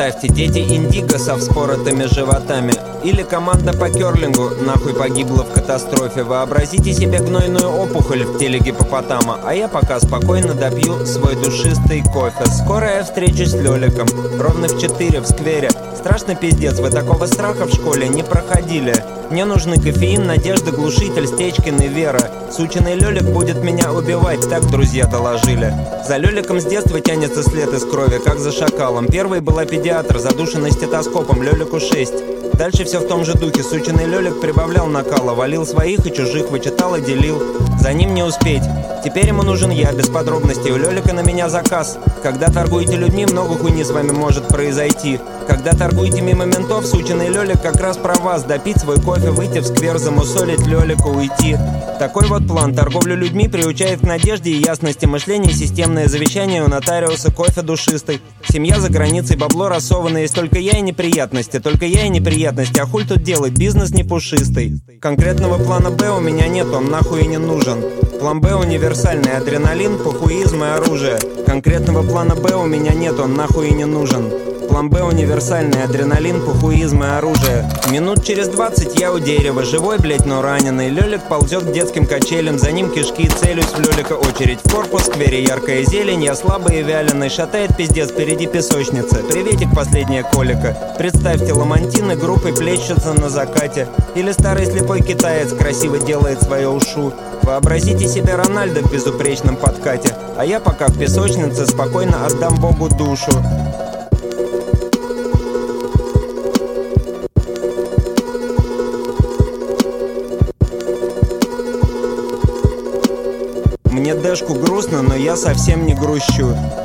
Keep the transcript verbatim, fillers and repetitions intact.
Представьте, дети индиго со вспоротыми животами. Или команда по керлингу нахуй погибла в катастрофе. Вообразите себе гнойную опухоль в теле гиппопотама, а я пока спокойно допью свой душистый кофе. Скоро я встречусь с Лёликом, ровно в четыре в сквере. Страшно пиздец, вы такого страха в школе не проходили. Мне нужны кофеин, надежда, глушитель, Стечкин и Вера. Сучиный Лёлик будет меня убивать, так друзья доложили. За Лёликом с детства тянется след из крови, как за шакалом. Первой была педиатр, задушенный стетоскопом, Лёлику шесть. Дальше все в том же духе. Сучиный Лёлик прибавлял накала, валил своих и чужих, вычитал и делил. За ним не успеть. Теперь ему нужен я, без подробностей. У Лёлика на меня заказ. Когда торгуете людьми, много хуйни с вами может произойти. Когда торгуете мимо ментов, сучиный Лёлик как раз про вас. Допить свой кофе, выйти в сквер, замусолить Лёлику, уйти. Такой вот план. Торговлю людьми приучает к надежде и ясности мышления. Системное завещание у нотариуса, кофе душистый. Семья за границей, бабло рассованное. Есть только я и неприятности, только я и неприятности. А хуль тут делать, бизнес не пушистый. Конкретного плана Б у меня нет, он нахуй и не нужен. План Б универсальный, адреналин, похуизм и оружие. Конкретного плана Б у меня нет, он нахуй и не нужен. План Б универсальный, адреналин, похуизм и оружие. Минут через двадцать я у дерева, живой, блять, но раненый. Лёлик ползет к детским качелям, за ним кишки, целюсь в Лёлика очередь. В корпус, в сквере яркая зелень, я слабый и вяленый. Шатает пиздец, впереди песочница. Приветик, последняя колика. Представьте, ламантины группой плещутся на закате. Или старый слепой китаец красиво делает свое ушу. Вообразите себе Рональдо в безупречном подкате. А я пока в песочнице спокойно отдам Богу душу. Мне дэшку грустно, но я совсем не грущу.